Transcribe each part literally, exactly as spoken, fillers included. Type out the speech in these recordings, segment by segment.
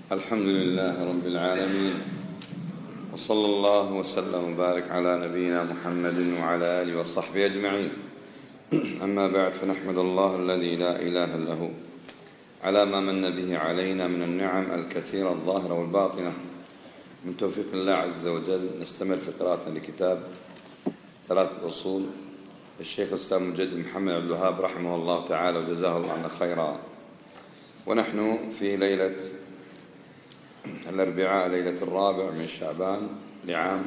الحمد لله رب العالمين، وصلى الله وسلم وبارك على نبينا محمد وعلى آله وصحبه أجمعين. أما بعد، فنحمد الله الذي لا إله إلا هو على ما من به علينا من النعم الكثيرة الظاهرة والباطنة. من توفيق الله عز وجل نستمر في قراءتنا لكتاب ثلاثة أصول الشيخ الإسلام المجدد محمد عبد الوهاب رحمه الله تعالى وجزاه الله عنا خيرا. ونحن في ليلة الأربعاء، ليلة الرابع من شعبان لعام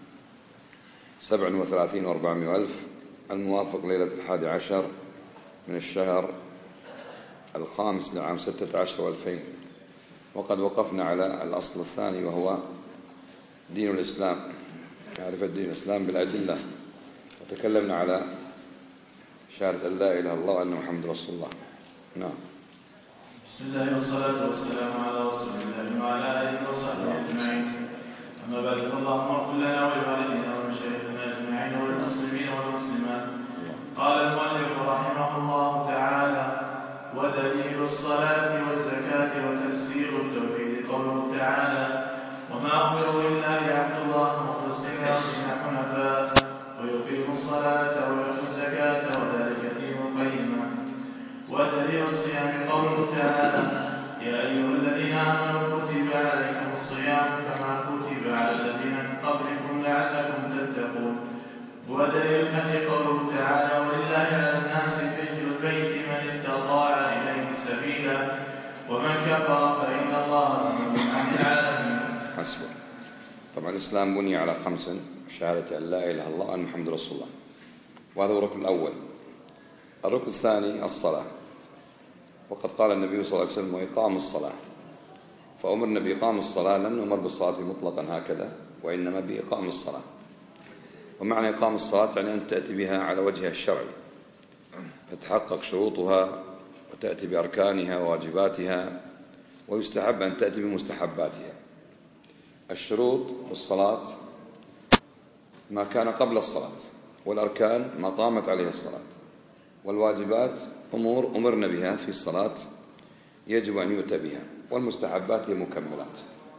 سبع وثلاثين وأربعمائة ألف، الموافق ليلة الحادي عشر من الشهر الخامس لعام ستة عشر وألفين. وقد وقفنا على الأصل الثاني وهو دين الإسلام، معرفة دين الإسلام بالأدلة، وتكلمنا على شهادة أن لا إله إلا الله وأن محمد رسول الله. نعم. بسم الله والصلاة والسلام على رسول الله وعلى آله وصحبه أجمعين. أما بعد، اللهم اغفر لنا ولوالدينا ومشايخنا أجمعين وللمسلمين والمسلمات. قال المؤلف رحمه الله تعالى: ودليل الصلاة والزكاة وتفسير التوحيد قوله تعالى: وما أمروا إلا ليعبدوا الله مخلصين له الدين حنفاء ويقيموا الصلاة ويؤتوا الزكاة وذلك دين القيمة. ودليل الصيام قوله تعالى: يا أيها الذين آمنوا كتب عليكم الصيام كما كتب على الذين من قبلكم لعلكم تتقون. ودليل الحج قوله تعالى: ولله على الناس حج البيت من استطاع إليه سبيلا ومن كفر فإن الله غني عن العالمين. حسبه. طبعا الإسلام بني على خمس: شهادة أن لا إله إلا الله وأن محمد رسول الله، وهذا هو الركن الأول. الركن الثاني الصلاة، وقد قال النبي صلى الله عليه وسلم: وإقام الصلاة. فأمرنا بإقام الصلاة، لم نؤمر بالصلاة مطلقا هكذا، وإنما بإقام الصلاة. ومعنى إقام الصلاة يعني أن تأتي بها على وجهها الشرعي، فتحقق شروطها وتأتي بأركانها وواجباتها، ويستحب أن تأتي بمستحباتها. الشروط والصلاة ما كان قبل الصلاة، والأركان ما قامت عليه الصلاة، والواجبات أمور أمرنا بها في الصلاة يجب أن يؤتى بها، والمستحبات هي مكملات.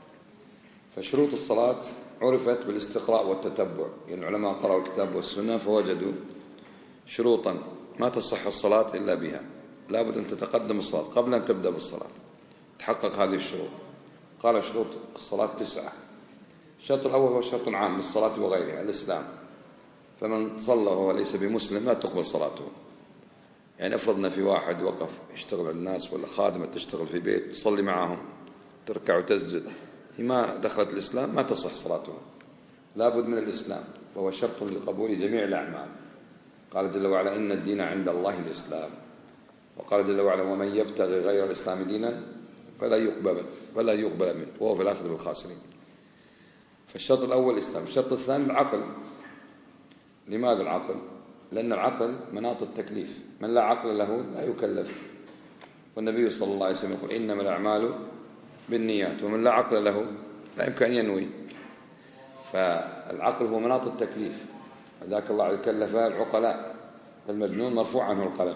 فشروط الصلاة عرفت بالاستقراء والتتبع، يعني العلماء قرأوا الكتاب والسنة فوجدوا شروطا ما تصح الصلاة إلا بها، لابد أن تتقدم الصلاة قبل أن تبدأ بالصلاة، تحقق هذه الشروط. قال شروط الصلاة تسعة. الشرط الأول هو شرط عام للصلاة وغيرها، الإسلام. فمن صلى وهو ليس بمسلم لا تقبل صلاته. يعني أفرضنا في واحد وقف يشتغل على الناس، ولا خادمة تشتغل في بيت تصلي معهم تركع وتسجد، هي ما دخلت الإسلام ما تصح صلاتها، لابد من الإسلام، وهو شرط لقبول جميع الأعمال. قال جل وعلا: إن الدين عند الله الإسلام. وقال جل وعلا: ومن يبتغي غير الإسلام دينا فلا يقبل فلا يقبل منه وهو في الآخرة بالخاسرين. فالشرط الأول الإسلام. الشرط الثاني العقل. لماذا العقل؟ لأن العقل مناط التكليف، من لا عقل له لا يكلف. والنبي صلى الله عليه وسلم يقول: إنما الأعمال بالنيات، ومن لا عقل له لا يمكن أن ينوي. فالعقل هو مناط التكليف، ذاك الله كلف العقلاء، فالمجنون مرفوع عنه القلم.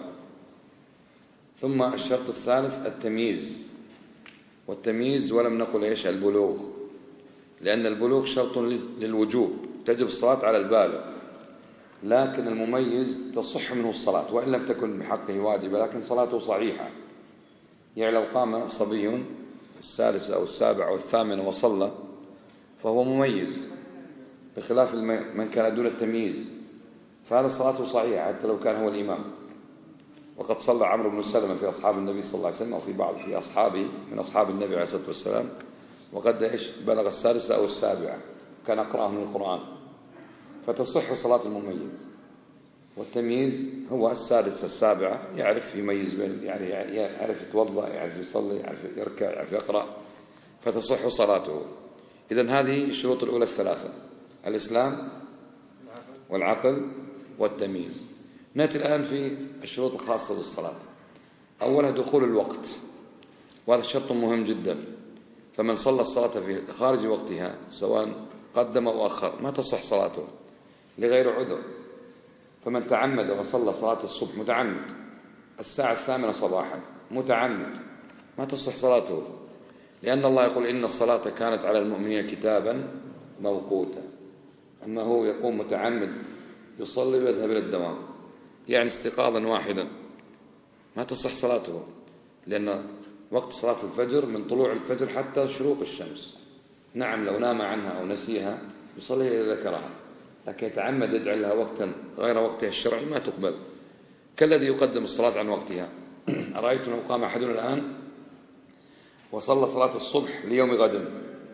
ثم الشرط الثالث التمييز، والتمييز ولم نقل إيش؟ البلوغ، لأن البلوغ شرط للوجوب، تجب الصلاة على البالغ، لكن المميز تصح منه الصلاة وإن لم تكن بحقه واجبة، لكن صلاته صحيحة. يعني لو قام صبي السادس أو السابع أو الثامن وصلى فهو مميز، بخلاف من كان دون التمييز، فهذا صلاته صحيحة حتى لو كان هو الإمام. وقد صلى عمرو بن سلمة في أصحاب النبي صلى الله عليه وسلم، أو في بعض في أصحابه من أصحاب النبي عليه الصلاة والسلام، وقد إيش بلغ السادسة أو السابعة، كان أقرأه من القرآن، فتصح صلاة المميز. والتمييز هو السادسة السابعة، يعرف يميز بين، يعني يعرف يتوضأ، يعرف يصلي، يعرف يركع، يعرف يقرأ، فتصح صلاته. إذن هذه الشروط الأولى الثلاثة: الإسلام والعقل والتمييز. نأتي الآن في الشروط الخاصة بالصلاة. أولها دخول الوقت، وهذا شرط مهم جدا. فمن صلى الصلاة في خارج وقتها سواء قدم أو أخر ما تصح صلاته لغير عذر. فمن تعمد وصلى صلاة الصبح متعمد الساعة الثامنة صباحا متعمد ما تصح صلاته، لأن الله يقول إن الصلاة كانت على المؤمنين كتابا موقوتا. أما هو يقوم متعمد يصلي ويذهب إلى الدوام، يعني استيقاظا واحدا، ما تصح صلاته، لأن وقت صلاة الفجر من طلوع الفجر حتى شروق الشمس. نعم لو نام عنها أو نسيها يصلي إذا ذكرها، لكن يتعمد يجعل لها وقتا غير وقتها الشرعي ما تقبل، كالذي يقدم الصلاة عن وقتها. أرأيت لو قام أحدنا الآن وصلى صلاة الصبح ليوم غد،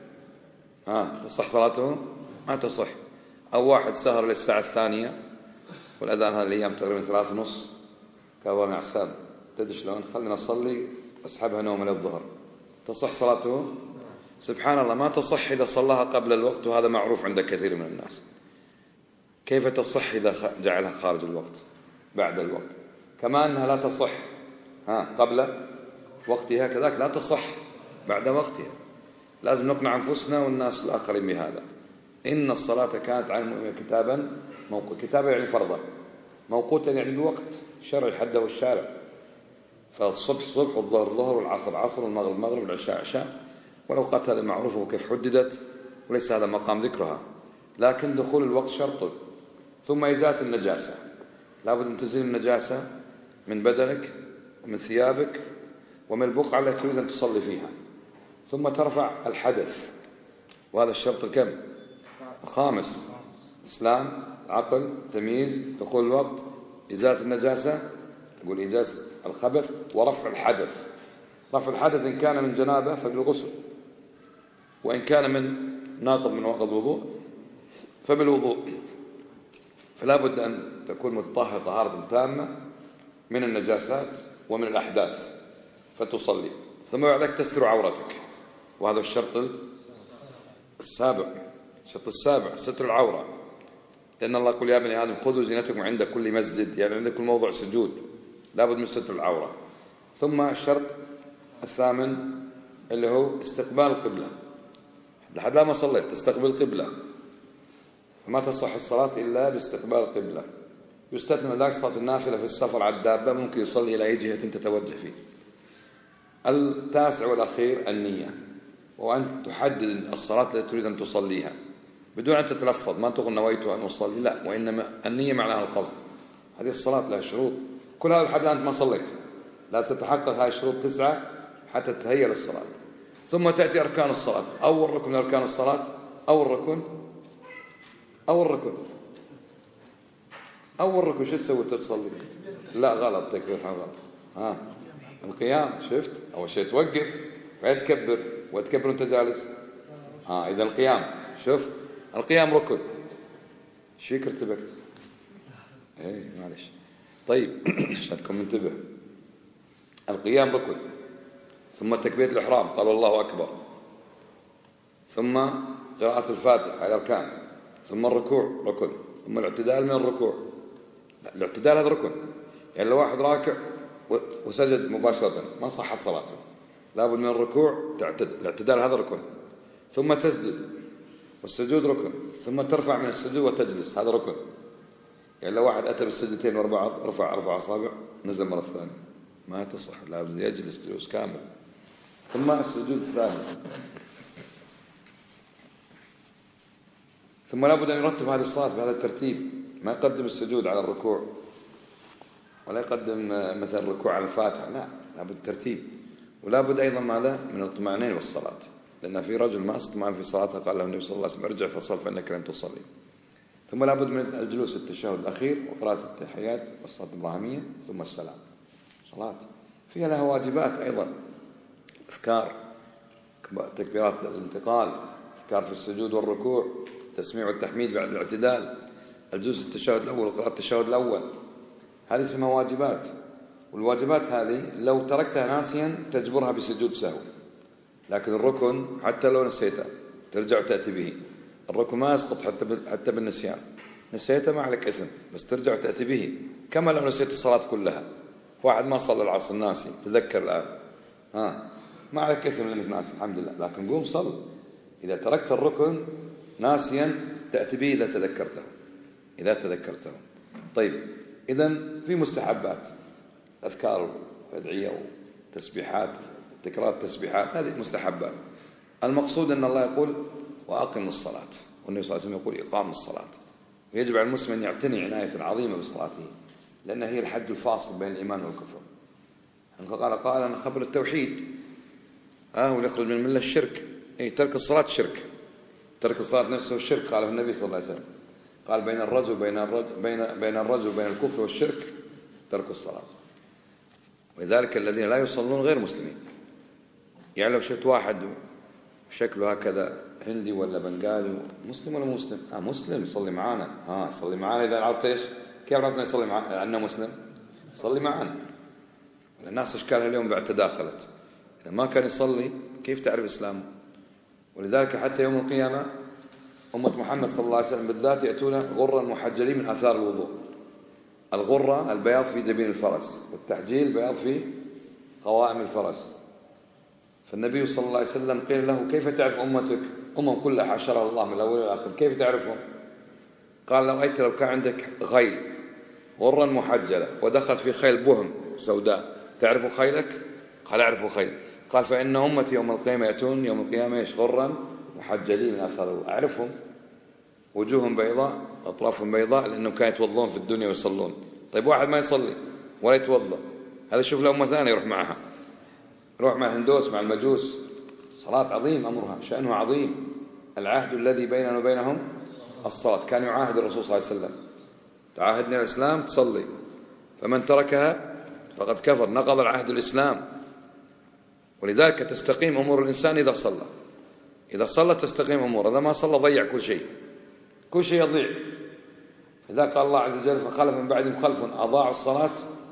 ها تصح صلاته؟ ما تصح. أو واحد سهر للساعة الثانية والأذان هذه الأيام تقريبا ثلاث ونص، قال يا حساب تدري شلون، خلينا نصلي أسحبها نوم للظهر، تصح صلاته؟ سبحان الله ما تصح إذا صلاها قبل الوقت، وهذا معروف عند كثير من الناس. كيف تصح إذا جعلها خارج الوقت بعد الوقت؟ كما أنها لا تصح ها قبل وقتها، كذلك لا تصح بعد وقتها. لازم نقنع أنفسنا والناس الآخرين بهذا. إن الصلاة كانت على المؤمنين كتابا موقوتا، كتابا يعني فرضا، موقوتا يعني الوقت الشرعي حده الشارع. فالصبح صبح والظهر ظهر والعصر عصر والمغرب مغرب والعشاء عشاء، والأوقات هذه معروفة وكيف حددت، وليس هذا مقام ذكرها. لكن دخول الوقت شرط. ثم إزالة النجاسة، لابد أن تزيل النجاسة من بدنك ومن ثيابك ومن البقعة التي تريد أن تصلي فيها. ثم ترفع الحدث، وهذا الشرط الكم؟ الخامس. إسلام، عقل، تمييز، دخول الوقت، إزالة النجاسة، يقول إزالة الخبث، ورفع الحدث. رفع الحدث إن كان من جنابة فبالغسل، وإن كان من ناقض من نواقض الوضوء فبالوضوء. فلا بد أن تكون متطهر طهارة تامة من النجاسات ومن الأحداث فتصلي. ثم بعد ذلك تستر عورتك، وهذا الشرط السابع. الشرط السابع ستر العورة، لأن الله يقول يا بني آدم خذوا زينتكم عند كل مسجد، يعني عند كل موضع سجود لا بد من ستر العورة. ثم الشرط الثامن اللي هو استقبال القبلة، لحد ما صليت تستقبل القبلة، فما تصح الصلاة إلا باستقبال القبلة. يستثنى ذلك صلاة النافلة في السفر على الدابة، ممكن يصلي إلى أي جهة تتوجه فيه. التاسع والأخير النية، وأن تحدد الصلاة التي تريد أن تصليها بدون أن تتلفظ، ما تقول نويت أن أصلي، لا، وإنما النية معناها القصد. هذه الصلاة لها شروط، كل هذا لحد الآن أنت ما صليت، لا تتحقق هذه الشروط تسعة حتى تتهيأ للصلاة. ثم تأتي أركان الصلاة. أول ركن من أركان الصلاة، أول ركن أول ركن أول ركن شو تسوي تصلي؟ لا غلط، تكبير غلط. ها القيام، شفت؟ أول شيء توقف بعد تكبر، وتكبر وأنت جالس. ها إذا القيام، شوف القيام ركن. ايش فيك ارتبكت؟ ايه معلش. طيب عشان تكون منتبه، القيام ركن، ثم تكبيرة الإحرام قال الله أكبر، ثم قراءة الفاتحة على الأركان، ثم الركوع ركن، ثم الاعتدال من الركوع. لا الاعتدال هذا ركن، يعني لو واحد راكع وسجد مباشرة ما صحت صلاته، لابد من الركوع تعتدل. الاعتدال هذا ركن. ثم تسجد، والسجود ركن، ثم ترفع من السجود وتجلس، هذا ركن. يعني لو واحد أتى بالسجدتين ورا بعض رفع أربع أصابع نزل مرة ثانية ما تصح، لابد يجلس جلوس كامل. ثم السجود الثاني، ثم لابد أن يرتب هذه الصلاة بهذا الترتيب، ما يقدم السجود على الركوع ولا يقدم مثلا الركوع على الفاتحة، لا، لابد ترتيب. ولابد أيضا ماذا؟ من الطمأنينة والصلاة، لأن في رجل ما استطمأن في صلاته قال له النبي صلى الله عليه وسلم ارجع فصل فإنك لم تصلي. ثم لابد من الجلوس التشهد الأخير وقراءة التحيات والصلاة الإبراهيمية، ثم السلام. صلاة فيها لها واجبات أيضا، أذكار، تكبيرات الانتقال، أذكار في السجود والركوع، تسميع والتحميد بعد الاعتدال، الجلوس التشهد الأول وقراءة التشهد الأول، هذه اسمها واجبات. والواجبات هذه لو تركتها ناسيا تجبرها بسجود سهو، لكن الركن حتى لو نسيته ترجع وتأتي به. الركن ما يسقط حتى حتى بالنسيان، نسيته ما عليك إثم، بس ترجع وتأتي به. كما لو نسيت الصلاة كلها، واحد ما صلى العصر ناسي تذكر الآن، ها ما عليك إثم لأنك ناسي الحمد لله، لكن قوم صل. إذا تركت الركن ناسيا تأتي به إذا تذكرته إذا تذكرته طيب إذن في مستحبات، أذكار أدعية وتسبيحات تكرار التسبيحات هذه مستحبات. المقصود أن الله يقول وأقم الصلاة، والنبي صلى الله عليه وسلم يقول إقام الصلاة. ويجب على المسلم أن يعتني عناية عظيمة بصلاته، لأنها هي الحد الفاصل بين الإيمان والكفر. قال قال أنا خبر التوحيد ها آه ويخرج من الملة الشرك. أي ترك الصلاة شرك، ترك الصلاة نفسه الشرك، قاله النبي صلى الله عليه وسلم، قال بين الرجل بين الرجل بين بين الرجل بين الكفر والشرك ترك الصلاة. ولذلك الذين لا يصلون غير مسلمين. يعني لو شفت واحد شكله هكذا هندي ولا بنغالي، مسلم ولا مسلم؟ آه مسلم، يصلي معانا. آه يصلي معانا. إذا عرفت إيش كيف عرفنا يصلي معنا عنا مسلم؟ يصلي معانا. الناس إشكالها اليوم بعد تداخلت، إذا ما كان يصلي كيف تعرف إسلامه؟ ولذلك حتى يوم القيامة أمة محمد صلى الله عليه وسلم بالذات يأتون غرا محجلين من آثار الوضوء. الغرة البياض في جبين الفرس، والتحجيل بياض في قوائم الفرس. فالنبي صلى الله عليه وسلم قيل له كيف تعرف أمتك؟ أمم كلها حشرها الله من الأول والآخر، كيف تعرفهم؟ قال لو رأيت لو كان عندك خيل غرا محجلة ودخلت في خيل بهم سوداء، تعرف خيلك؟ قال أعرف خيل. قال فإن أمتي يوم القيامة يأتون يوم القيامة إيش؟ غرا محجلين من آثار الله، أعرفهم، وجوههم بيضاء أطرافهم بيضاء، لأنهم كانوا يتوضون في الدنيا ويصلون. طيب واحد ما يصلي ولا يتوضأ، هذا شوف له أمة ثانية يروح معها، يروح مع الهندوس مع المجوس. صلاة عظيم أمرها، شأنها عظيم. العهد الذي بيننا وبينهم الصلاة، كان يعاهد الرسول صلى الله عليه وسلم تعاهدني الإسلام تصلي، فمن تركها فقد كفر، نقض العهد الإسلام. ولذلك تستقيم أمور الإنسان إذا صلى، إذا صلى تستقيم أمور، إذا ما صلى ضيع كل شيء، كل شيء يضيع. إذا قال الله عز وجل فخلف من بعدهم خلف أضاعوا الصلاة،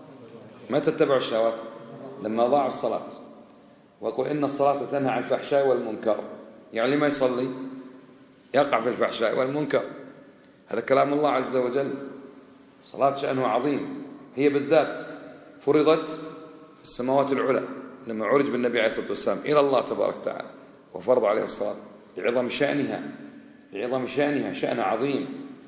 ما تتبعوا الشهوات، لما أضاعوا الصلاة. ويقول إن الصلاة تنهى عن الفحشاء والمنكر، يعني ما يصلي يقع في الفحشاء والمنكر. هذا كلام الله عز وجل. صلاة شأنه عظيم، هي بالذات فرضت في السماوات العلى لما عرج بالنبي عليه الصلاة والسلام إلى الله تبارك وتعالى وفرض عليه الصلاة لعظم شأنها، لعظم شأنها، شأنها عظيم.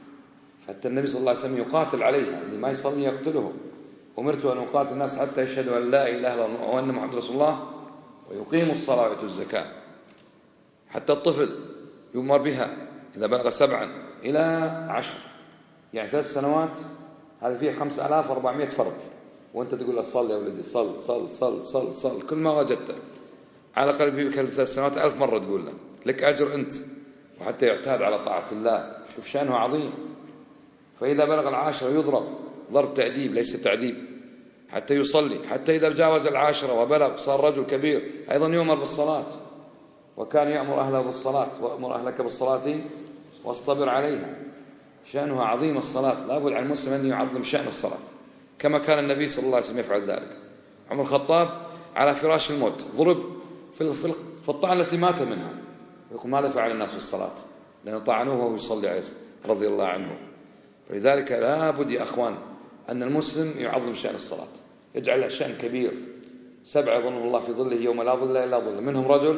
حتى النبي صلى الله عليه وسلم يقاتل عليها، اللي ما يصلي يقتله. أمرت أن أقاتل الناس حتى يشهدوا أن لا إله إلا الله وأن محمد رسول الله ويقيموا الصلاة ويؤتوا الزكاة. حتى الطفل يؤمر بها إذا بلغ سبعا إلى عشر، يعني ثلاث سنوات، هذا فيه خمسة آلاف وأربعمائة فرض، وأنت تقول له صل يا ولدي صل صل صل صل صل كل ما وجدته، على الأقل في ثلاث سنوات ألف مرة تقول له، لك أجر أنت، وحتى يعتاد على طاعة الله. شوف شأنه عظيم. فإذا بلغ العاشرة يضرب ضرب تأديب ليس تعذيب حتى يصلي، حتى إذا جاوز العاشرة وبلغ صار رجل كبير أيضا يؤمر بالصلاة، وكان يأمر أهله بالصلاة وأمر أهلك بالصلاة واصطبر عليها. شأنها عظيم الصلاة، لا بد على المسلم أن يعظم شأن الصلاة كما كان النبي صلى الله عليه وسلم يفعل ذلك. عمر الخطاب على فراش الموت ضرب في في الطعنة التي مات منها، يقول ماذا فعل الناس في الصلاة؟ لأنه طعنوه وهو يصلي عليه رضي الله عنه. فلذلك لا بد يا أخوان أن المسلم يعظم شأن الصلاة، يجعل له شأن كبير. سبع يظن الله في ظله يوم لا ظل إلا ظله، منهم رجل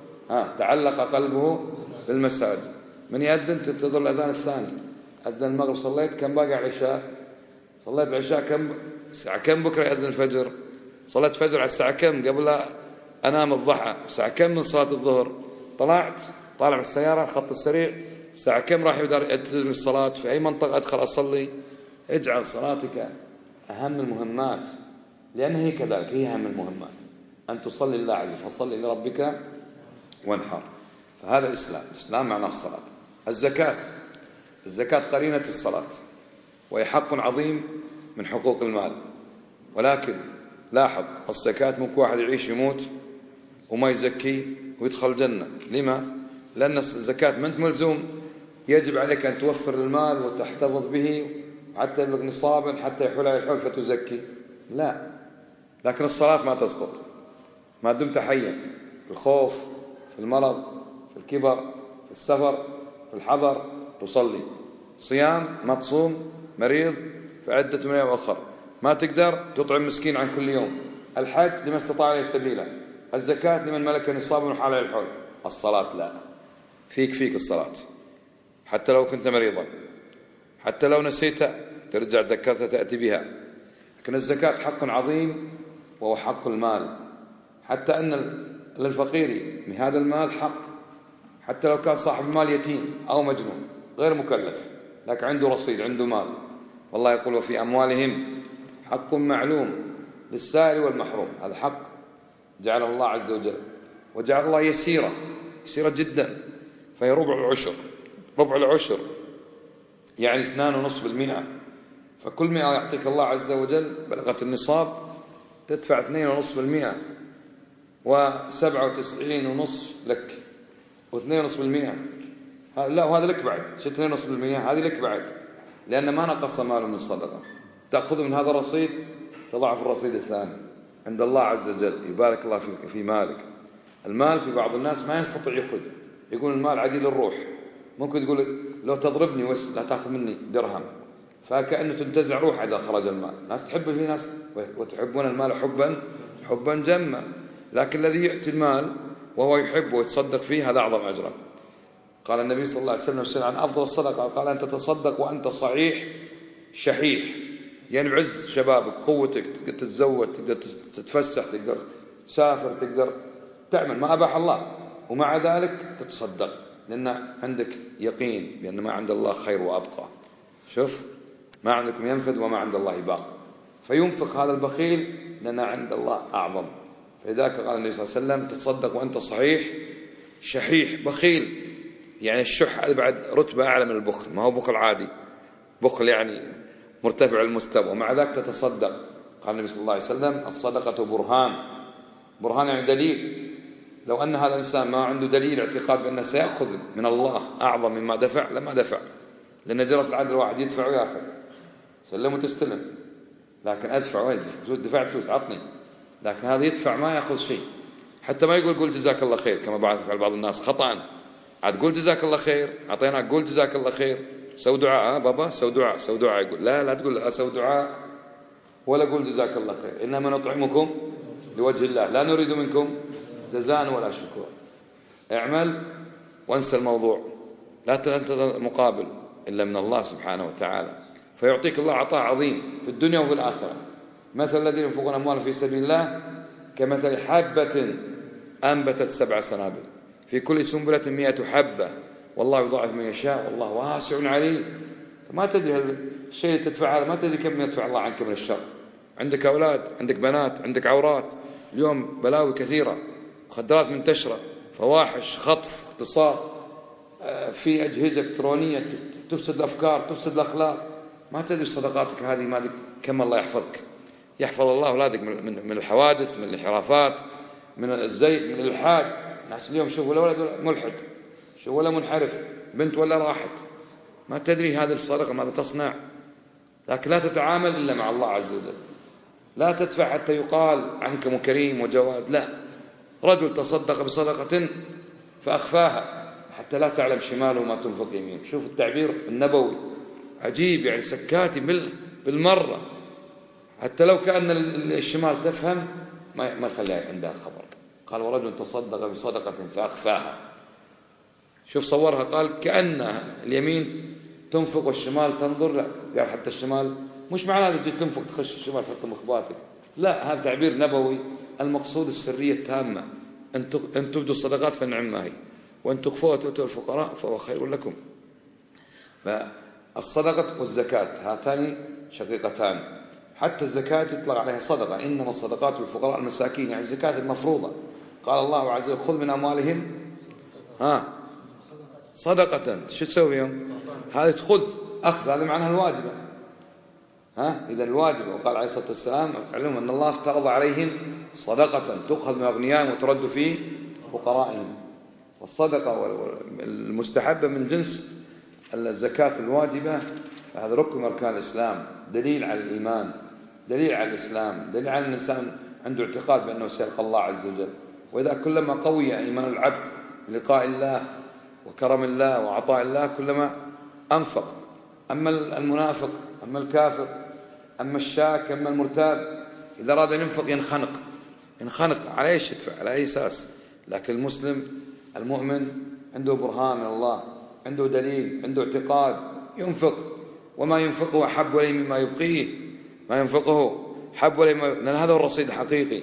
ها تعلق قلبه بالمساجد. من يأذن تنتظر الأذان الثاني، أذن المغرب صليت كم باقي على العشاء؟ صليت العشاء كم الساعة كم بكرة يأذن الفجر؟ صليت فجر على الساعة كم قبل أنام الضحى؟ الساعة كم من صلاة الظهر؟ طلعت طالع بالسيارة خط السريع الساعة كم راح يدري الصلاة؟ في أي منطقة أدخل أصلي؟ اجعل صلاتك أهم المهمات، لأن هي كذلك، هي أهم المهمات أن تصلي لله عز وجل، فصلي لربك وانحر. فهذا الإسلام، الإسلام معناه الصلاة. الزكاة، الزكاة قرينة الصلاة، وهي حق عظيم من حقوق المال. ولكن لاحظ الزكاة ممكن واحد يعيش يموت وما يزكي ويدخل الجنة. لما؟ لأن الزكاة ما أنت ملزوم، يجب عليك أن توفر المال وتحتفظ به حتى يبلغ نصابا حتى يحول على الحول فتزكي، لا. لكن الصلاة ما تسقط ما دمت حيا، في الخوف، في المرض، في الكبر، في السفر، في الحضر تصلي. صيام ما تصوم، مريض في عدة من يوم أخر، ما تقدر تطعم مسكين عن كل يوم. الحج لمن استطاع عليه سبيلا، الزكاة لمن ملك نصابا وحال على الحول. الصلاة لا، فيك فيك الصلاة حتى لو كنت مريضا، حتى لو نسيت ترجع ذكرت تأتي بها. لكن الزكاة حق عظيم وهو حق المال، حتى أن للفقير من هذا المال حق، حتى لو كان صاحب المال يتيم أو مجنون غير مكلف لكن عنده رصيد، عنده مال. والله يقول وفي أموالهم حق معلوم للسائل والمحروم. هذا حق جعله الله عز وجل، وجعل الله يسيرة يسيرة جدا، فهي ربع العشر. ربع العشر يعني اثنان ونصف بالمئة، فكل مئة يعطيك الله عز وجل بلغت النصاب تدفع اثنين ونصف بالمئة، وسبعة وتسعين ونصف لك، واثنين ونصف بالمئة لا وهذا لك بعد. شو اثنين ونصف بالمئة؟ هذه لك بعد، لأن ما نقص ماله من صدقة. تأخذ من هذا الرصيد تضع في الرصيد الثاني عند الله عز وجل، يبارك الله في في مالك. المال في بعض الناس ما يستطيع يخرجه، يقول المال عديل الروح، ممكن تقول لو تضربني وس لا تأخذ مني درهم، فكأنه تنتزع روح إذا خرج المال. ناس تحب، في ناس وتحبون المال حبا حبا جما، لكن الذي يأتي المال وهو يحب ويتصدق فيه هذا أعظم أجرا. قال النبي صلى الله عليه وسلم عن أفضل الصدقة، قال أن تتصدق وأنت صحيح شحيح، يعني بعز شبابك قوتك، تقدر تتزوج، تقدر تتفسح، تقدر تسافر، تقدر تعمل ما أباح الله، ومع ذلك تتصدق لأن عندك يقين بأن ما عند الله خير وأبقى. شوف، ما عندكم ينفد وما عند الله باق، فينفق هذا البخيل لأن عند الله أعظم. فلذلك قال النبي صلى الله عليه وسلم تصدق وأنت صحيح شحيح. بخيل يعني الشح هذا بعد رتبة أعلى من البخل، ما هو بخل عادي، بخل يعني مرتفع المستوى، ومع ذلك تتصدق. قال النبي صلى الله عليه وسلم الصدقة برهان. برهان يعني دليل. لو أن هذا الإنسان ما عنده دليل اعتقاد بأنه سيأخذ من الله أعظم مما دفع لما دفع، لأن جرت العادة الواحد يدفع ويأخذ، سلم وتستلم، لكن أدفع وين دفعت فلوس عطني، لكن هذا يدفع ما يأخذ شيء. حتى ما يقول قول جزاك الله خير كما بعض يفعل بعض الناس خطأ، عاد قول جزاك الله خير، أعطيناك قول جزاك الله خير، سو دعاء بابا سو دعاء سو دعاء. يقول لا لا تقول لا سو دعاء ولا قول جزاك الله خير، إنما نطعمكم لوجه الله لا نريد منكم جزاء ولا شكور. اعمل وانسى الموضوع، لا تنتظر مقابل إلا من الله سبحانه وتعالى، فيعطيك الله عطاء عظيم في الدنيا وفي الآخرة. مثل الذين ينفقون أموالهم في سبيل الله كمثل حبة أنبتت سبع سنابل في كل سنبلة مئة حبة والله يضاعف من يشاء والله واسع عليم. ما تدري الشيء اللي تدفع هذا، ما تدري كم يدفع الله عنك من الشر. عندك أولاد، عندك بنات، عندك عورات، اليوم بلاوي كثيرة، مخدرات منتشرة، فواحش، خطف، اغتصاب، في أجهزة إلكترونية تفسد الأفكار، تفسد الأخلاق. ما تدري صدقاتك هذه ما كم الله يحفظك. يحفظ الله أولادك من الحوادث، من الانحرافات، من الزيغ، من الإلحاد. الناس اليوم شوفوا الولد ملحد، شوفوا ولا منحرف، بنت ولا راحت، ما تدري هذه الصدقة ماذا تصنع. لكن لا تتعامل إلا مع الله عز وجل، لا تدفع حتى يقال عنك كريم وجواد. لا، رجل تصدق بصدقة فأخفاها حتى لا تعلم شماله ما تنفق يمينه. شوف التعبير النبوي عجيب، يعني سكاتي بالمرة، حتى لو كأن الشمال تفهم ما ما يخليها عندها خبر. قال ورجل تصدق بصدقة فأخفاها. شوف صورها، قال كأن اليمين تنفق والشمال تنظر. لا، قال حتى الشمال مش معناه تجي تنفق تخش الشمال تحط مخباتك، لا، هذا تعبير نبوي. المقصود السرية التامة، أن تبدوا الصدقات فالنعم ما هي، وأن تخفوها وتؤتوا الفقراء فهو خير لكم. فالصدقة والزكاة هاتان شقيقتان. حتى الزكاة يطلق عليها صدقة، إنما الصدقات للفقراء المساكين، يعني الزكاة المفروضة. قال الله عز وجل خذ من أموالهم ها صدقة. شو تسوي يوم هذا؟ تخذ أخذ، هذا معناها الواجبة. ها إذا الواجبة. وقال عليه الصلاة والسلام علموا أن الله افترض عليهم صدقة تؤخذ من أغنيائهم وترد في فقرائهم. والصدقة المستحبة من جنس الزكاة الواجبة، فهذا ركن من أركان الإسلام، دليل على الإيمان، دليل على الإسلام، دليل على أن الإنسان عنده اعتقاد بأنه سيلقى الله عز وجل. وإذا كلما قوي إيمان العبد بلقاء الله وكرم الله وعطاء الله كلما أنفق. أما المنافق، أما الكافر، أما الشاك، أما المرتاب، إذا أراد أن ينفق ينخنق ينخنق على إيش يدفع، على أي أساس؟ لكن المسلم المؤمن عنده برهان من الله، عنده دليل، عنده اعتقاد، ينفق. وما ينفقه أحب إليه مما يبقيه، ما ينفقه حب إليه، لأن هذا هو الرصيد الحقيقي.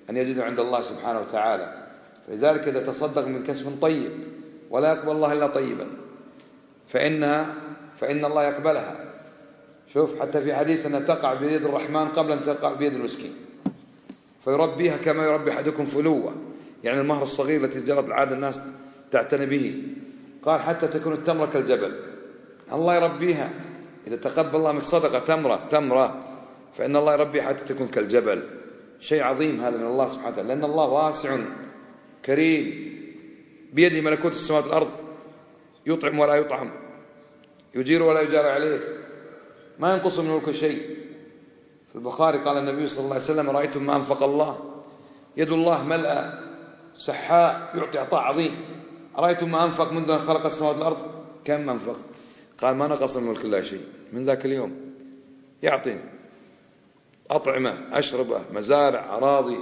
أن يجده عند الله سبحانه وتعالى. فلذلك إذا تصدق من كسب طيب ولا يقبل الله إلا طيبا فإنها فإن الله يقبلها. شوف حتى في حديث أنها تقع بيد الرحمن قبل أن تقع بيد المسكين، فيربيها كما يربي أحدكم فلوة، يعني المهر الصغير التي جرت العادة الناس تعتني به. قال حتى تكون التمرة كالجبل، الله يربيها. إذا تقبل الله منك صدقة تمرة تمرة فإن الله يربيها حتى تكون كالجبل. شيء عظيم هذا من الله سبحانه وتعالى، لأن الله واسع كريم بيده ملكوت السماوات والأرض، يطعم ولا يطعم، يجير ولا يجار عليه، ما ينقص من ملكه شيء. في البخاري قال النبي صلى الله عليه وسلم: رأيتم ما أنفق الله؟ يد الله ملأ سحاء يعطي عطاء عظيم. رأيتم ما أنفق منذ أن خلق السماوات والأرض؟ كم أنفق؟ قال: ما نقص من ملك الله شيء. من ذاك اليوم يعطي أطعمة، أشربة، مزارع، أراضي،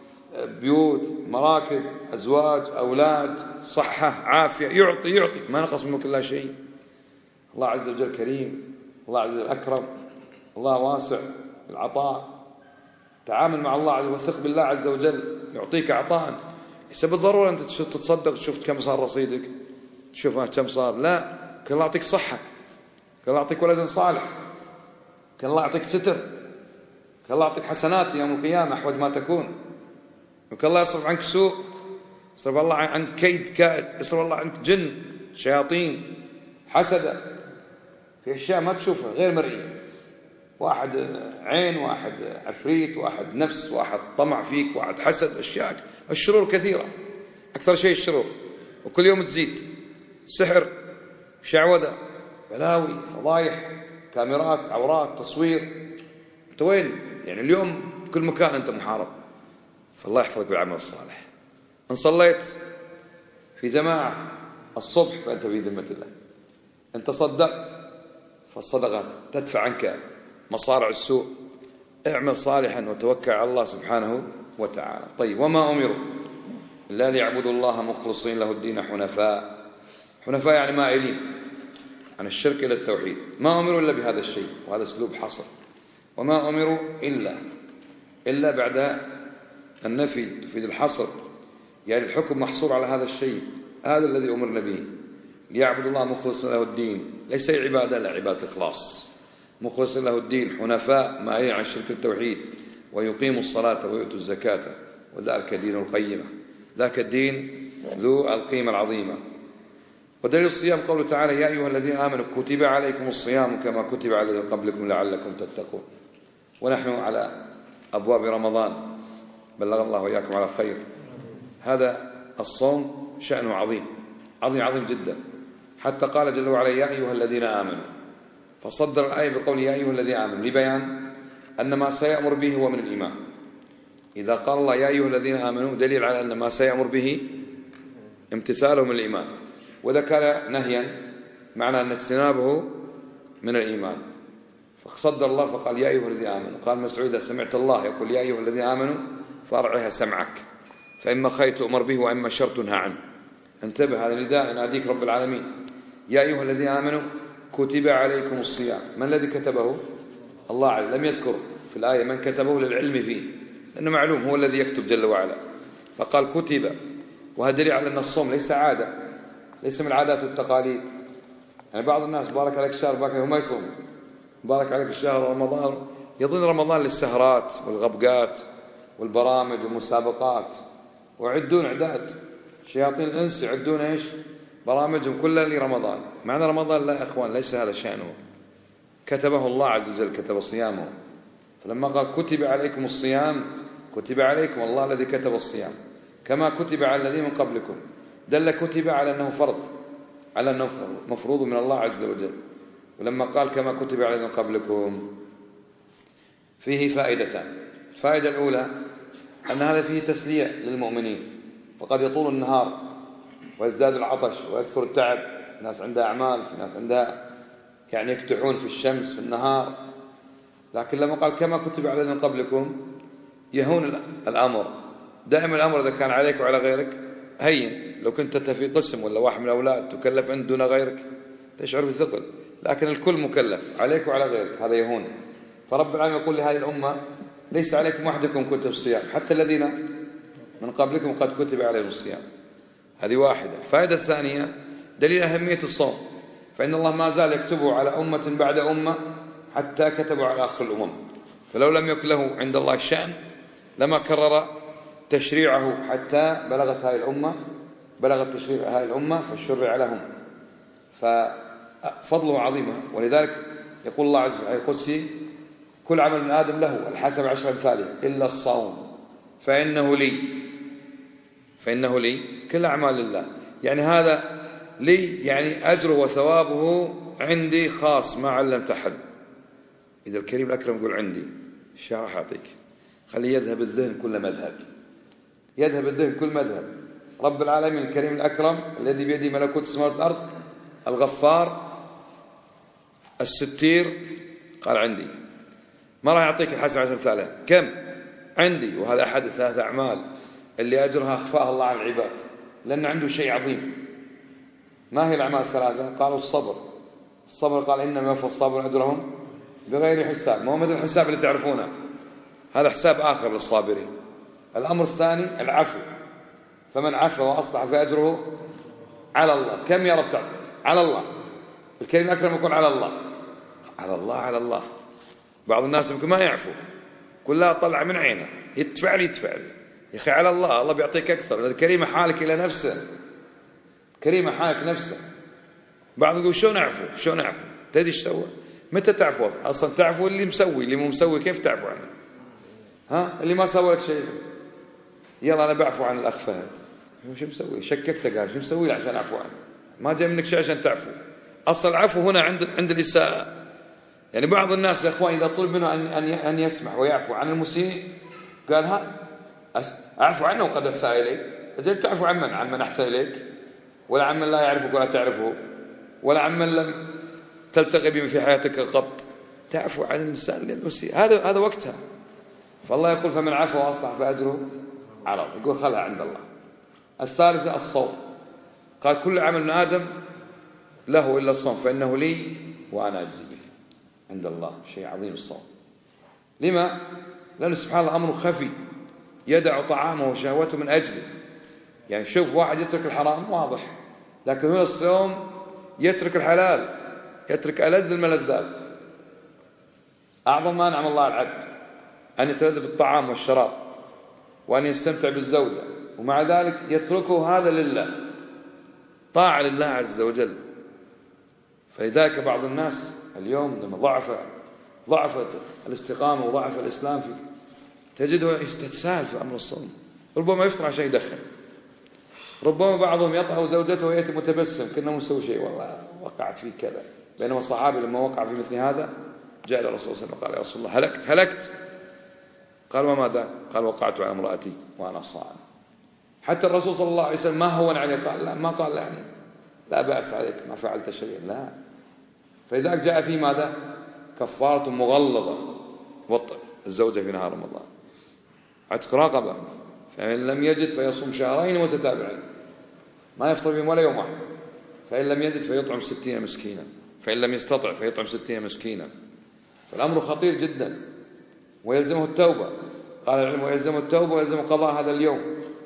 بيوت، مراكب، أزواج، أولاد، صحة، عافية، يعطي يعطي ما نقص من ملك الله شيء. الله عز وجل كريم، الله عز وجل أكرم، الله واسع العطاء. تعامل مع الله عز وجل وثق بالله عز وجل يعطيك عطاء. ليس بالضرورة أنت تتصدق شفت كم صار رصيدك، تشوف كم صار، لا، كان الله يعطيك صحة، كان الله يعطيك ولد صالح، كان الله يعطيك ستر، كان الله يعطيك حسنات يوم القيامة أحوج ما تكون، وكان الله يصرف عنك سوء، يصرف الله عنك كيد كائد، يصرف الله عنك جن شياطين حسدة، في أشياء ما تشوفها غير مرئية، واحد عين، واحد عفريت، واحد نفس، واحد طمع فيك، واحد حسد، أشياء الشرور كثيرة، أكثر شيء الشرور، وكل يوم تزيد، سحر، شعوذة، بلاوي، فضايح، كاميرات، عورات، تصوير. أنت وين؟ يعني اليوم بكل مكان أنت محارب. فالله يحفظك بالعمل الصالح. إن صليت في جماعة الصبح فأنت في ذمة الله. إن تصدقت فالصدقة تدفع عنك مصارع السوء. اعمل صالحا وتوكل على الله سبحانه وتعالى. طيب، وما أمروا إلا ليعبدوا الله مخلصين له الدين حنفاء. حنفاء يعني مائلين عن الشرك إلى التوحيد. ما أمروا إلا بهذا الشيء، وهذا أسلوب حصر. وما أمروا إلا إلا بعد النفي تفيد الحصر، يعني الحكم محصور على هذا الشيء، هذا الذي أمرنا به. ليعبدوا الله مخلصين له الدين، ليس عبادة، لا، عبادة إخلاص، مخلصين له الدين حنفاء مائلين عن الشرك التوحيد، ويقيموا الصلاة ويؤتوا الزكاة وذلك دين القيمة. ذاك الدين ذو القيمة العظيمة. ودليل الصيام قوله تعالى: يا أيها الذين آمنوا كتب عليكم الصيام كما كتب على الذين قبلكم لعلكم تتقون. ونحن على أبواب رمضان، بلغ الله وإياكم على خير. هذا الصوم شأنه عظيم عظيم عظيم جدا، حتى قال جل وعلا: يا أيها الذين آمنوا، فصدر الآية بقول يا أيها الذين آمنوا لبيان أن ما سيأمر به هو من الإيمان. إذا قال الله يا أيها الذين آمنوا دليل على أن ما سيأمر به امتثاله من الإيمان، وإذا كان نهيا معنى أن اجتنابه من الإيمان. فصدر الله فقال يا أيها الذين آمنوا. قال مسعود: سمعت الله يقول يا أيها الذين آمنوا فأرعها سمعك، فإما خير تؤمر به وإما شر تنهى عنه. انتبه، هذا نداء يناديك رب العالمين. يا أيها الذين آمنوا كتب عليكم الصيام. من الذي كتبه؟ الله عز وجل. لم يذكر في الآية من كتبه للعلم فيه، لأنه معلوم هو الذي يكتب جل وعلا، فقال كتب. وهذا دليل على أن الصوم ليس عادة، ليس من العادات والتقاليد. يعني بعض الناس بارك عليك الشهر باكر وما يصوم، بارك عليك الشهر رمضان، يظن رمضان للسهرات والغبقات والبرامج والمسابقات، ويعدون إعداد شياطين الإنس، يعدون إيش؟ برامجهم كلها لرمضان. معنى رمضان لا يا أخوان، ليس هذا شأنه، كتبه الله عز وجل، كتب صيامه. فلما قال كتب عليكم الصيام، كتب عليكم، الله الذي كتب الصيام كما كتب على الذين من قبلكم، دل كتب على أنه فرض، على أنه مفروض من الله عز وجل. ولما قال كما كتب على الذين من قبلكم فيه فائدتان. الفائدة الأولى أن هذا فيه تسلية للمؤمنين، فقد يطول النهار ويزداد العطش ويكثر التعب، الناس عندها أعمال، في ناس عندها يعني يكتحون في الشمس في النهار، لكن لما قال كما كتب على الذين من قبلكم يهون الأمر. دائما الأمر إذا كان عليك وعلى غيرك هين، لو كنت أنت في قسم ولا واحد من الأولاد تكلف أنت دون غيرك تشعر بثقل، لكن الكل مكلف عليك وعلى غيرك، هذا يهون. فرب العالمين يقول لهذه الأمة ليس عليكم وحدكم كتب الصيام، حتى الذين من قبلكم قد كتب عليهم الصيام. هذه واحدة. الفائدة الثانية دليل أهمية الصوم، فإن الله ما زال يكتبه على أمة بعد أمة حتى كتبوا على آخر الأمم، فلو لم يكن له عند الله شأن لما كرر تشريعه حتى بلغت هذه الأمة بلغت تشريع هذه الأمة فشرع لهم، ففضله عظيم. ولذلك يقول الله عز وجل القدسي: كل عمل من آدم له الحسب عشر أمثاله إلا الصوم فإنه لي. فإنه لي، كل أعمال لله، يعني هذا لي، يعني أجره وثوابه عندي خاص ما علمت أحد. إذا الكريم الأكرم يقول عندي، ايش راح أعطيك؟ خلي يذهب الذهن كل مذهب، يذهب الذهن كل مذهب. رب العالمين الكريم الأكرم الذي بيده ملكوت السماوات والأرض، الغفار الستير، قال عندي، ما راح يعطيك الحسب عشر ثلاثة، كم؟ عندي. وهذا أحد ثلاث أعمال اللي أجرها أخفاها الله عن العباد، لأن عنده شيء عظيم. ما هي الأعمال الثلاثة؟ قالوا الصبر. الصبر قال إنما يوفى الصابرون أجرهم بغير حساب، ما هو مثل الحساب اللي تعرفونه، هذا حساب آخر للصابرين. الأمر الثاني العفو، فمن عفو وأصلح فأجره على الله. كم يا رب تعالى؟ على الله. الكريم الأكرم يقول على الله، على الله، على الله. بعض الناس يمكن ما يعفو، كلها طلع من عينه، يدفع لي يدفع لي، يا أخي على الله، الله بيعطيك أكثر. الكريم حالك إلى نفسه، كريم حالك نفسه. بعض يقول شو نعفو شو نعفو تدري ايش سوى؟ متى تعفو أصلا؟ تعفو اللي مسوي، اللي مو مسوي كيف تعفو عنه؟ ها اللي ما سوى لك شيء، يلا أنا بعفو عن الأخ فهد، شو مسوي؟ شككته، قال شو مسوي عشان أعفو عنه؟ ما جاء منك شيء عشان تعفو. أصل العفو هنا عند عند الإساءة. يعني بعض الناس يا إخوان إذا طلب منه أن أن أن يسمح ويعفو عن المسيء، قال ها أعفو عنه وقد أساء إليك. أجل تعفو عن من؟ عن من أحسن إليك، ولا عن من لا يعرفك ولا تعرفه، ولا عن من لم تلتقي به في حياتك قط. تعفو عن الإنسان اللي المسيء، هذا هذا وقتها. فالله يقول فمن عفو وأصلح فأجره على الله، يقول خلها عند الله. الثالثة الصوم، قال كل عمل من آدم له إلا الصوم فإنه لي وأنا أجزي به. عند الله شيء عظيم الصوم. لما؟ لأنه سبحان الله أمره خفي، يدع طعامه وشهوته من أجله. يعني شوف واحد يترك الحرام واضح، لكن هنا الصوم يترك الحلال، يترك ألذ الملذات. أعظم ما نعم الله العبد أن يتلذذ بالطعام والشراب وأن يستمتع بالزوجة، ومع ذلك يتركه هذا لله، طاعة لله عز وجل. فلذلك بعض الناس اليوم لما ضعف ضعفت الاستقامة وضعف الإسلام فيه، تجده يستتساهل في أمر الصوم، ربما يفطر عشان يدخن، ربما بعضهم يطأ زوجته ويأتي متبسم كأنه مسوي شيء، والله وقعت فيه كذا. بينما الصحابي لما وقع في مثل هذا جاء إلى الرسول صلى الله عليه وسلم قال: يا رسول الله هلكت هلكت. قال: وماذا؟ قال: وقعت على امرأتي وأنا صائم. حتى الرسول صلى الله عليه وسلم ما هون عليه، قال لا، ما قال يعني لا بأس عليك ما فعلت شيء، لا. فلذلك جاء فيه ماذا؟ كفارة مغلظة، وطئ الزوجة في نهار رمضان، عتق رقبة، فإن لم يجد فيصوم شهرين متتابعين ما يفطر بهم ولا يوم واحد، فإن لم يجد فيطعم ستين مسكينا، فإن لم يستطع فيطعم ستين مسكينا. فالأمر خطير جدا، ويلزمه التوبة. قال العلم ويلزمه التوبة ويلزمه قضاء هذا اليوم،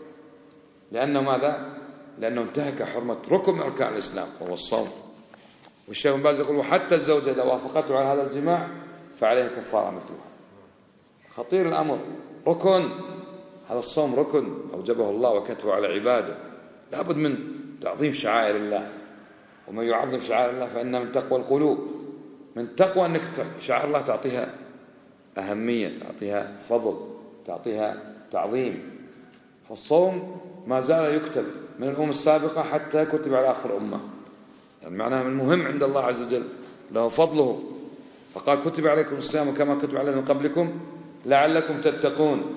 لأنه ماذا؟ لأنه انتهك حرمة ركن من أركان الإسلام وهو الصوم. والشيخ ابن باز يقول: وحتى الزوجة إذا وافقته على هذا الجماع فعليها كفارة مثلها. خطير الأمر، ركن، هذا الصوم ركن أوجبه الله وكتبه على عباده، لابد من تعظيم شعائر الله، ومن يعظم شعائر الله فإنها من تقوى القلوب. من تقوى أنك شعائر الله تعطيها أهمية، تعطيها فضل، تعطيها تعظيم. فالصوم ما زال يكتب من الأمم السابقة حتى كتب على آخر أمة، يعني معناها من مهم عند الله عز وجل، له فضله. فقال: كتب عليكم الصيام كما كتب على من قبلكم لعلكم تتقون.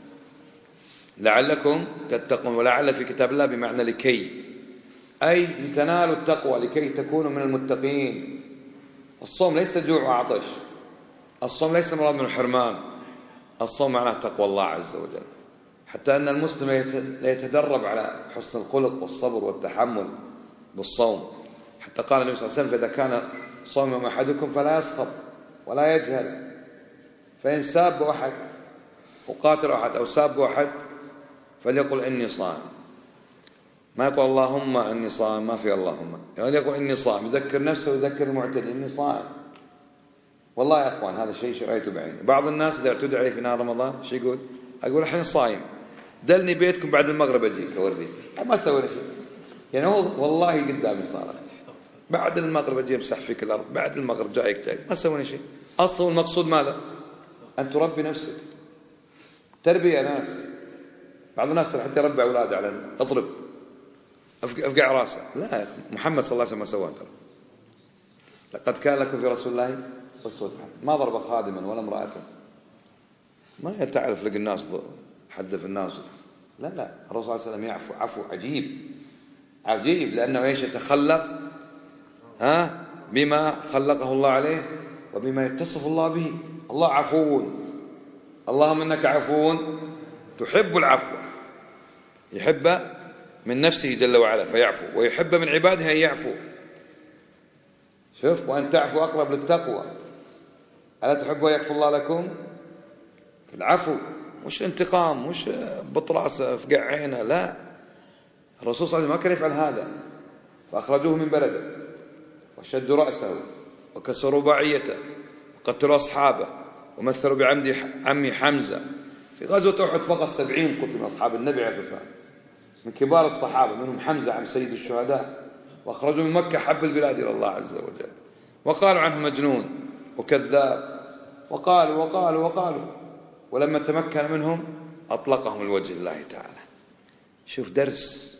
لعلكم تتقون، ولعل في كتاب الله بمعنى لكي، أي لتنالوا التقوى، لكي تكونوا من المتقين. الصوم ليس جوع وعطش، الصوم ليس مراد من الحرمان، الصوم معناه تقوى الله عز وجل. حتى أن المسلم يتدرب على حسن الخلق والصبر والتحمل بالصوم. حتى قال النبي صلى الله عليه وسلم: فإذا كان صوم أحدكم فلا يسخط ولا يجهل، فإن ساب أحد وقاتل أحد أو ساب أحد فليقل إني صائم، ما يقول اللهم إني صائم، ما في اللهم، يعني يقول إني صائم، يذكر نفسه ويذكر المعتدي إني صائم. والله يا أخوان هذا شيء رأيته بعيني. بعض الناس إذا اعتدوا عليه في نهار رمضان شو يقول؟ أقول الحين صايم، دلني بيتكم بعد المغرب أجيك أوريك، ما سوي له شيء. يعني هو والله قدامي صار بعد المغرب أجي أمسح فيك الأرض، بعد المغرب جايك جايك، ما سوينا شيء. أصلا المقصود ماذا؟ أن تربي نفسك، تربية ناس. بعض الناس حتى يربي أولاده على اضرب أفقع راسه، لا، محمد صلى الله عليه وسلم ما سواه ترى. لقد كان لكم في رسول الله أسوة حسنة، ما ضرب خادما ولا امرأة، ما تعرف لقى الناس حدث الناس، لا لا، الرسول صلى الله عليه وسلم يعفو عفو عجيب عجيب، لأنه ايش؟ يتخلق ها بما خلقه الله عليه وبما يتصف الله به. الله عفو، اللهم إنك عفو تحب العفو، يحب من نفسه جل وعلا فيعفو، ويحب من عباده أن يعفو. شوف، وأن تعفو أقرب للتقوى، ألا تحبوا يغفر الله لكم؟ في العفو، مش انتقام، مش بطراسة فقع عينه، لا. الرسول صلى الله عليه وسلم ما كان يفعل هذا، فأخرجوه من بلده وشدوا رأسه وكسروا باعيته وقتلوا أصحابه ومثلوا بعمد عمي حمزة. في غزوة أحد فقط سبعين قتل من أصحاب النبي عليه الصلاة والسلام من كبار الصحابة، منهم حمزة عم سيد الشهداء، وأخرجوا من مكة حب البلاد إلى الله عز وجل، وقالوا عنه مجنون وكذاب، وقالوا وقالوا وقالوا، ولما تمكن منهم أطلقهم لوجه الله تعالى. شوف درس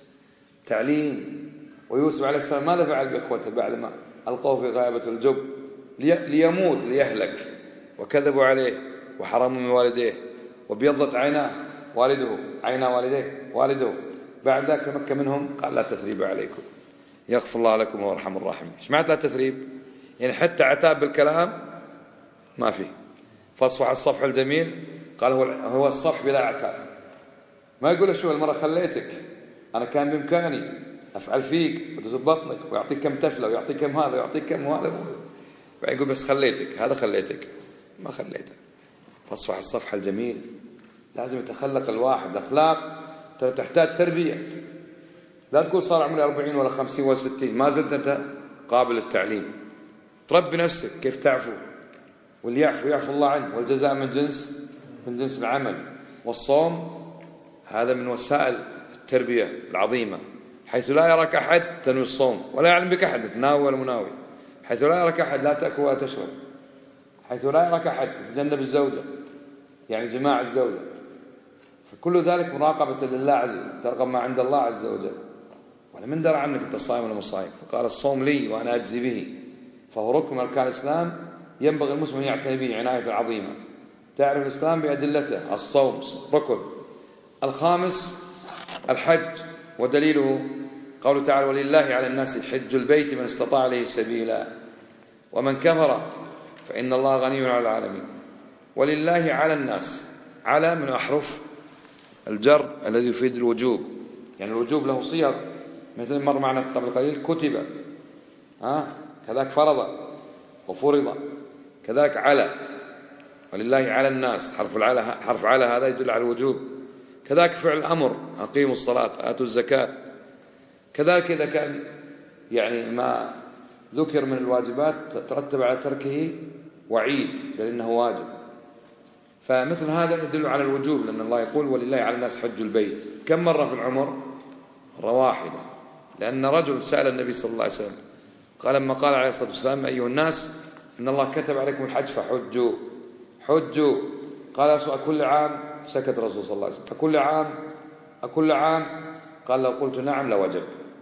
تعليم. ويوسف عليه السلام ماذا فعل بإخوته بعد ما ألقوه في غابة الجب؟ ليموت ليهلك، وكذبوا عليه وحرموا من والديه وبيضت عيناه والده عينا والديه والده. بعد ذلك تمكن منهم قال لا تثريب عليكم، يغفر الله لكم وهو أرحم الراحمين. ايش معنى لا تثريب؟ يعني حتى عتاب بالكلام ما فيه. فاصفح الصفح الجميل، قال هو هو الصفح بلا عتاب. ما يقول له شو المرة خليتك، أنا كان بإمكاني أفعل فيك ودز بطنك ويعطيك كم تفلة ويعطيك كم هذا ويعطيك كم هذا، يقول بس خليتك، هذا خليتك، ما خليته. فاصفح الصفح الجميل. لازم يتخلق الواحد أخلاق تحتاج تربية. لا تقول صار عمري أربعين ولا خمسين ولا ستين ما زلت أنت قابل للتعليم. تربي نفسك كيف تعفو، واللي يعفو يعفو الله عنه، والجزاء من جنس من جنس العمل. والصوم هذا من وسائل التربية العظيمة، حيث لا يراك أحد تنوي الصوم، ولا يعلم بك أحد تناوي ولا مناوي، حيث لا يراك أحد لا تأكل ولا تشرب، حيث لا يراك أحد تتجنب الزوجة يعني جماع الزوجة. فكل ذلك مراقبة لله عز وجل، ترغب ما عند الله عز وجل. ولا من درى عنك أنت صائم ولا مصائم؟ فقال الصوم لي وأنا أجزي به، فهو ركن من أركان الإسلام ينبغي المسلم أن يعتني به عناية عظيمة. تعرف الإسلام بأدلته، الصوم ركن. الخامس الحج، ودليله قوله تعالى ولله على الناس حج البيت من استطاع إليه سبيلا ومن كفر فإن الله غني على العالمين. ولله على الناس، على من أحرف الجر الذي يفيد الوجوب، يعني الوجوب له صيغ، مثل مر معنا قبل قليل كتب، ها كذلك فرض وفرض، كذلك على. ولله على الناس، حرف العلى حرف على هذا يدل على الوجوب. كذلك فعل الأمر، أقيموا الصلاة آتوا الزكاة. كذلك إذا كان يعني ما ذكر من الواجبات ترتب على تركه وعيد لأنه واجب، فمثل هذا يدل على الوجوب، لأن الله يقول ولله على الناس حج البيت. كم مرة في العمر؟ مرة واحدة، لأن رجل سأل النبي صلى الله عليه وسلم قال لما قال عليه الصلاة والسلام أيها الناس إن الله كتب عليكم الحج فحجوا حجوا. قال أكل عام؟ سكت الرسول صلى الله عليه وسلم. أكل عام؟ أكل عام؟ قال لو قلت نعم لوجب،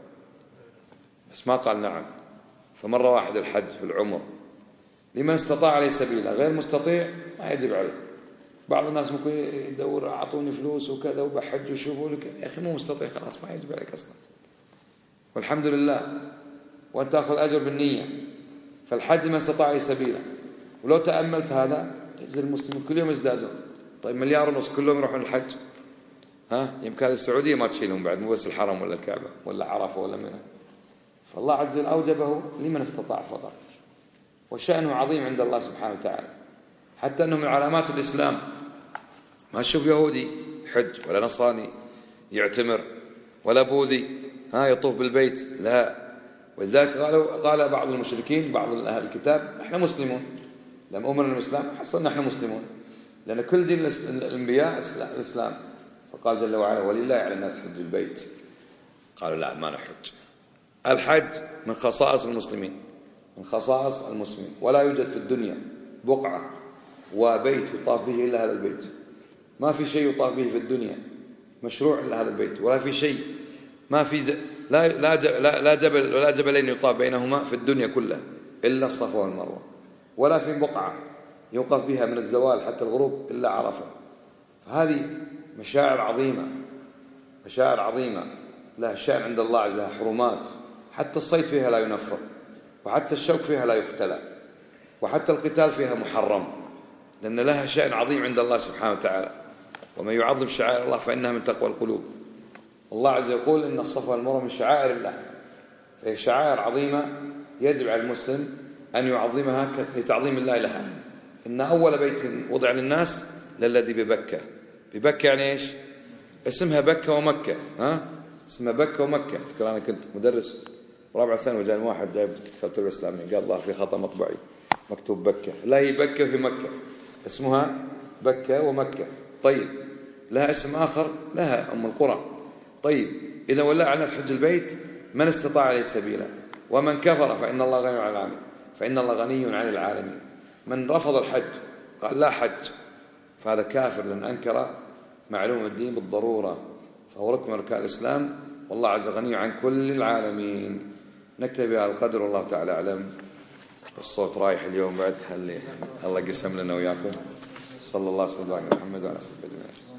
بس ما قال نعم. فمرة واحدة الحج في العمر لمن استطاع عليه سبيلا، غير مستطيع ما يجب عليه. بعض الناس ممكن يدور أعطوني فلوس وكذا وبحج وشوفوا لك، يا أخي مو مستطيع خلاص ما يجب عليك أصلا، والحمد لله، وأن تأخذ أجر بالنية. فالحج ما استطاع عليه سبيلا. ولو تأملت هذا تجد المسلمين كل يوم يزدادون. طيب مليار ونص كلهم يروحون الحج، ها يمكن هذه السعودية ما تشيلهم بعد، مو بس الحرم ولا الكعبة ولا عرفة ولا منى. فالله عز وجل أوجبه لمن استطاع فقط، وشأنه عظيم عند الله سبحانه وتعالى، حتى أنه من علامات الإسلام ما تشوف يهودي حج ولا نصراني يعتمر ولا بوذي ها يطوف بالبيت، لا. ولذلك قالوا قال بعض المشركين بعض أهل الكتاب احنا مسلمون، لما أمرنا بالإسلام حصلنا احنا مسلمون، لأن كل دين الأنبياء الإسلام. فقال جل وعلا ولله على الناس حج البيت. قالوا لا ما نحج. الحج من خصائص المسلمين، من خصائص المسلمين، ولا يوجد في الدنيا بقعة وبيت يطاف به إلا هذا البيت. ما في شيء يطاف به في الدنيا مشروع إلا هذا البيت، ولا في شيء ما في ج... لا لا لا لا جبل ولا جبلين يطاف بينهما في الدنيا كلها إلا الصفا والمروة، ولا في بقعة يوقف بها من الزوال حتى الغروب إلا عرفة. فهذه مشاعر عظيمة، مشاعر عظيمة لها شأن عند الله، لها حرمات. حتى الصيد فيها لا ينفر، وحتى الشوك فيها لا يختلى، وحتى القتال فيها محرم، لأن لها شأن عظيم عند الله سبحانه وتعالى. ومن يعظم شعائر الله فإنها من تقوى القلوب. الله عز وجل يقول إن الصفا والمروة من شعائر الله، فهي شعائر عظيمة يجب على المسلم أن يعظمها لتعظيم الله لها. إن أول بيت وضع للناس للذي ببكة. ببكة يعني إيش؟ اسمها بكة ومكة، ها؟ اسمها بكة ومكة. أذكر أنا كنت مدرس رابع ثانوي وجاء واحد جايب كتاب التربية الإسلامية قال الله في خطأ مطبعي مكتوب بكة، لا هي بكة في مكة، اسمها بكة ومكة. طيب لها اسم آخر، لها أم القرى. طيب إذا ولا على حج البيت من استطاع عليه سبيلا، ومن كفر فإن الله غني عن العالمين، فإن الله غني عن العالمين. من رفض الحج قال لا حج فهذا كافر، لأن أنكر معلوم الدين بالضرورة، فهو ركن من أركان الإسلام، والله عز وجل غني عن كل العالمين. نكتفي بهذا القدر والله تعالى أعلم. الصوت رايح اليوم بعد، خلي الله يقسم لنا وياكم. صلى الله عليه وسلم على محمد وعلى آله وصحبه أجمعين.